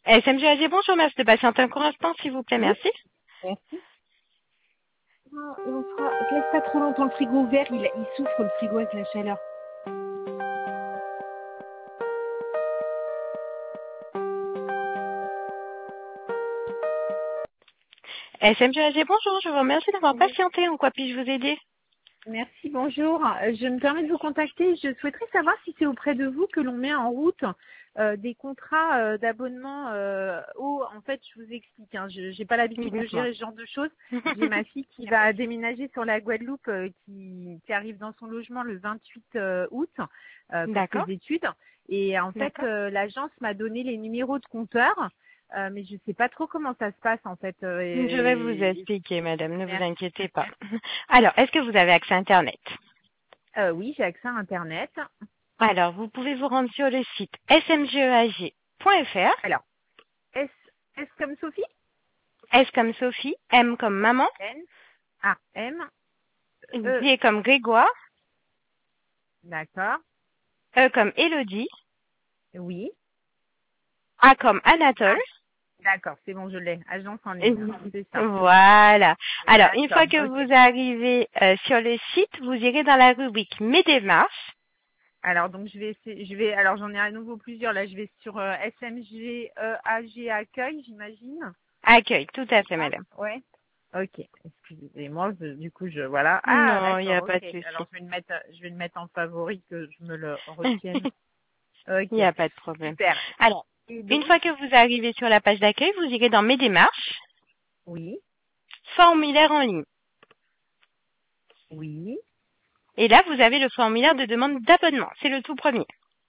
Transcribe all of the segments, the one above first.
SMGAG, bonjour, merci de patienter un court instant, s'il vous plaît, Oui, merci. merci. Je laisse pas trop longtemps le frigo ouvert, il souffre le frigo avec la chaleur. SMGAG, bonjour, je vous remercie d'avoir Oui. patienté. En quoi puis-je vous aider? Merci, bonjour. Je me permets de vous contacter. Je souhaiterais savoir si c'est auprès de vous que l'on met en route des contrats d'abonnement eau. En fait, je vous explique. Je n'ai pas Oui, l'habitude de dites-moi. gérer ce genre de choses. J'ai ma fille qui va déménager sur la Guadeloupe, qui arrive dans son logement le 28 août pour ses D'accord, études. Et en fait, d'accord. l'agence m'a donné les numéros de compteurs. Mais je ne sais pas trop comment ça se passe en fait. Je vais vous expliquer, madame, ne vous Merci. inquiétez pas. Alors, est-ce que vous avez accès à Internet? Oui, j'ai accès à Internet. Alors, vous pouvez vous rendre sur le site smgeag.fr. Alors, S, S comme Sophie? S comme Sophie, M comme maman, N, A, M, E, G comme Grégoire, d'accord. E comme Élodie, Oui. A comme Anatole. Ah, d'accord, c'est bon, je l'ai. Agence en ligne, c'est ça. Voilà. Alors, une fois D'accord, que ok. vous arrivez sur le site, vous irez dans la rubrique Mes démarches. Alors, donc, alors, j'en ai à nouveau plusieurs. Là, je vais sur SMG, AG Accueil, j'imagine. Accueil, tout à C'est fait, ça? madame. Ouais. Ok. Excusez-moi, du coup, voilà. Ah, Non, il n'y d'accord, a pas ok. de souci. Alors, je vais le mettre en favori que je me le retienne. Il Ok. n'y a pas de problème. Super. Alors, Et une donc, fois que vous arrivez sur la page d'accueil, vous irez dans Mes démarches, oui, formulaire en ligne. oui. Et là, vous avez le formulaire de demande d'abonnement. C'est le tout premier.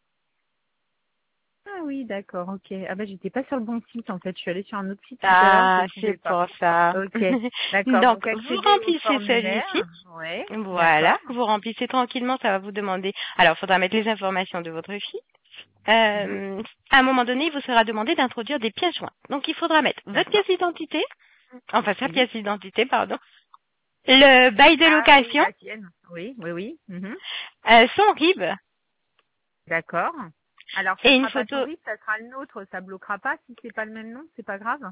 Ah oui, d'accord, ok. Ah bah j'étais pas sur le bon site en fait, je suis allée sur un autre site tout à l'heure, je Ah, ne c'est trouvais pas. pour ça. Ok, d'accord, Donc, donc vous accéder au remplissez celui-ci. formulaire, ouais, Voilà, d'accord. vous remplissez tranquillement, ça va vous demander. Alors, il faudra mettre les informations de votre fille. Mhm. À un moment donné, il vous sera demandé d'introduire des pièces jointes. Donc, il faudra mettre votre D'accord, pièce d'identité, enfin sa oui. pièce d'identité, pardon, le bail de Ah oui, location, la tienne, oui, oui, oui. Mhm. son RIB D'accord. Alors ça et une sera pas photo. son RIB, ça sera le nôtre, ça bloquera pas si c'est pas le même nom, c'est pas grave.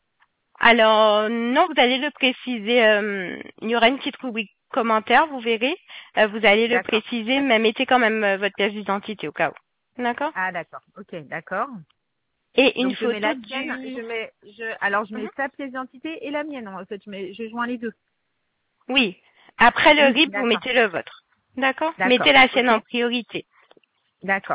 Alors, non, vous allez le préciser. Il y aura une petite rubrique commentaire, vous verrez. Vous allez le D'accord. préciser, mais mettez quand même votre pièce d'identité au cas où. D'accord. Ah d'accord, ok, d'accord. Et une Donc je mets photo la tienne, du... alors je Mhm. mets sa pièce d'identité et la mienne en fait, je joins les deux. Oui. Après le Oui, RIB, vous d'accord, mettez le vôtre. D'accord. Mettez d'accord, la sienne ok, en priorité. d'accord.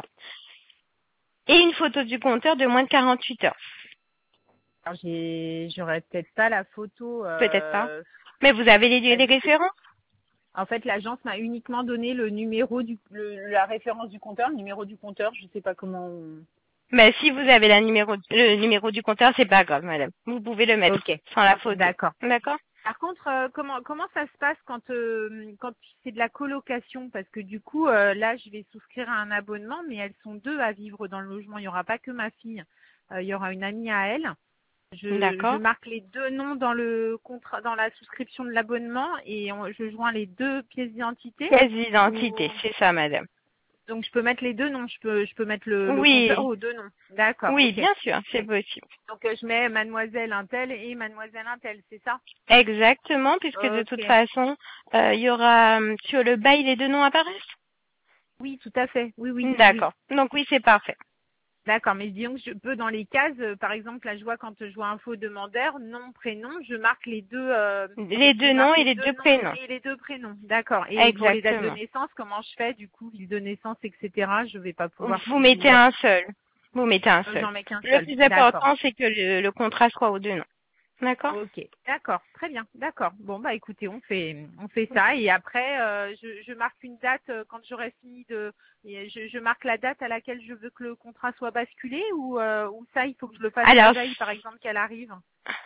Et une photo du compteur de moins de 48 heures. Alors j'aurais peut-être pas la photo. Peut-être pas. Mais vous avez les Je sais. références. En fait, l'agence m'a uniquement donné le numéro la référence du compteur, le numéro du compteur. Je sais pas comment. Mais si vous avez le numéro du compteur, c'est pas grave, madame. Vous pouvez le mettre Ok, sans la photo. d'accord. D'accord. Par contre, comment ça se passe quand c'est de la colocation? Parce que du coup, là, je vais souscrire à un abonnement, mais elles sont deux à vivre dans le logement. Il n'y aura pas que ma fille. Il y aura une amie à elle. Je D'accord. marque les deux noms dans le contrat, dans la souscription de l'abonnement et je joins les deux pièces d'identité. Pièce Ou d'identité, c'est ça, madame. donc je peux mettre les deux noms, je peux mettre le compteur Oui. aux deux noms. D'accord, Oui, ok. bien sûr, c'est possible. Donc je mets mademoiselle Intel et mademoiselle Intel, c'est ça? Exactement, puisque de Ok. toute façon, il y aura sur le bail les deux noms apparaissent. Oui, tout à fait. Oui, oui, oui. D'accord. Donc oui, c'est parfait. D'accord, mais disons que je peux dans les cases, par exemple, là je vois quand je vois info demandeur, nom, prénom, je marque Les je deux noms marque et les les deux deux noms prénoms. et les deux prénoms. D'accord. Et pour les dates de Exactement. naissance, comment je fais du coup, ville de naissance, etc. Je vais pas pouvoir Vous tout. mettez un seul. Vous mettez un seul. J'en mets qu'un Le seul. plus D'accord. important, c'est que le contrat soit aux deux noms. D'accord. Ok, d'accord, très bien, d'accord. Bon bah écoutez, on fait ça et après je marque une date quand j'aurai fini et je marque la date à laquelle je veux que le contrat soit basculé ou ça il faut que je le fasse la Alors, veille par exemple qu'elle arrive.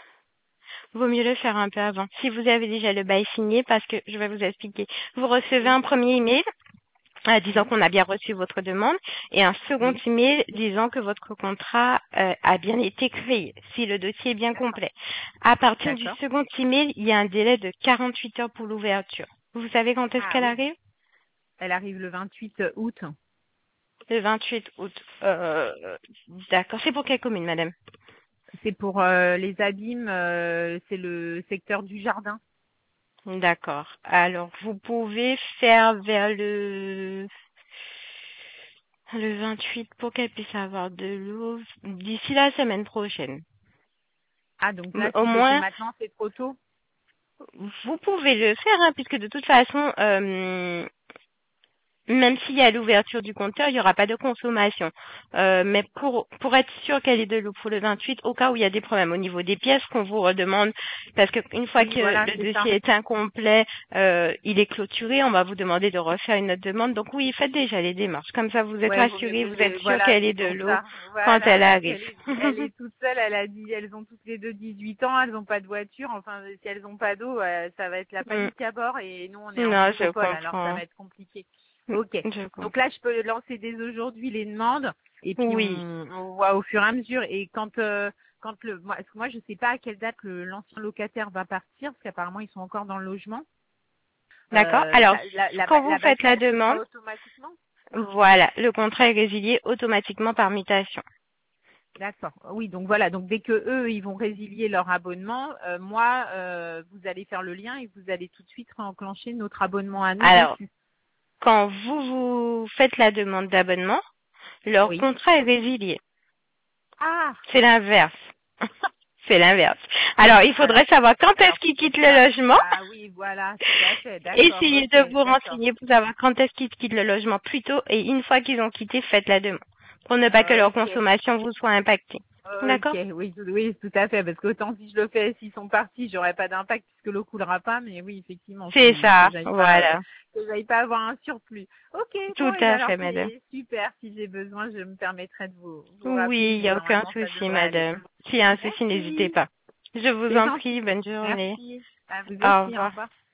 vaut mieux le faire un peu avant. Si vous avez déjà le bail signé, parce que je vais vous expliquer. Vous recevez un Oui, premier email disant oui, qu'on a bien reçu votre demande et un second oui, email disant que votre contrat a bien été créé, si le dossier est bien d'accord, complet. À partir du d'accord. second email, il y a un délai de 48 heures pour l'ouverture. Vous savez quand est-ce Ah qu'elle oui, arrive? elle arrive le 28 août. Le 28 août. D'accord. C'est pour quelle commune, madame? C'est pour les abîmes, c'est le secteur du jardin. D'accord. Alors, vous pouvez faire vers le 28 pour qu'elle puisse avoir de l'eau d'ici la semaine prochaine. Ah, donc là, Au si je le fais moins, maintenant, c'est trop tôt. vous pouvez le faire, hein, puisque de toute façon, même s'il y a l'ouverture du compteur, il n'y aura pas de consommation. Mais pour être sûr qu'elle est de l'eau pour le 28, au cas où il y a des problèmes au niveau des pièces qu'on vous redemande, parce qu'une fois Oui, que voilà, le c'est ça. dossier est incomplet, il est clôturé, on va vous demander de refaire une autre demande. Donc oui, faites déjà les démarches. Comme ça, vous êtes Ouais, rassurés, vous êtes sûr voilà, qu'elle est c'est de pour l'eau ça. quand Voilà, elle parce arrive. qu'elle est toute seule, elle a dit, elles ont toutes les deux 18 ans, elles n'ont pas de voiture, enfin, si elles n'ont pas d'eau, ça va être la Mm. panique à bord et nous, on est en Non, je métropole, alors ça comprends. va être compliqué. Ok. Je Donc comprends. là, je peux lancer dès aujourd'hui les demandes et puis Oui. on voit au fur et à mesure. Et quand parce que moi, je sais pas à quelle date l'ancien locataire va partir, parce qu'apparemment, ils sont encore dans le logement. D'accord. Alors, quand vous La faites la bascule se demande, fera automatiquement. voilà, le contrat est résilié automatiquement par mutation. D'accord. Oui, donc voilà. Donc dès que eux, ils vont résilier leur abonnement, moi, vous allez faire le lien et vous allez tout de suite enclencher notre abonnement à nous Alors, dessus. quand vous faites la demande d'abonnement, leur Oui. contrat est résilié. Ah, C'est l'inverse. C'est l'inverse. Alors, il alors, faudrait savoir quand est-ce alors qu'ils c'est pour quittent le ça. logement. Ah oui, voilà, tout à fait. D'accord. Essayez Ok, de vous d'accord. renseigner pour savoir quand est-ce qu'ils quittent le logement plus tôt et une fois qu'ils ont quitté, faites la demande pour ne pas que leur Ok. consommation vous soit impactée. Ok, D'accord? oui, oui, tout à fait. Parce qu'autant si je le fais, s'ils sont partis, j'aurais pas d'impact puisque l'eau coulera pas. Mais oui, effectivement, C'est que ça, j'aille voilà. pas avoir un surplus. Ok, Tout bon, et ben à alors fait, madame. c'est super. Si j'ai besoin, je me permettrai de vous rappeler, Oui, il n'y mais a aucun normalement ça souci, devrait aller. madame. S'il y a un souci, n'hésitez Merci, pas. Je vous c'est en prie, gentil. bonne journée. Merci. À vous Au aussi. Au revoir. revoir.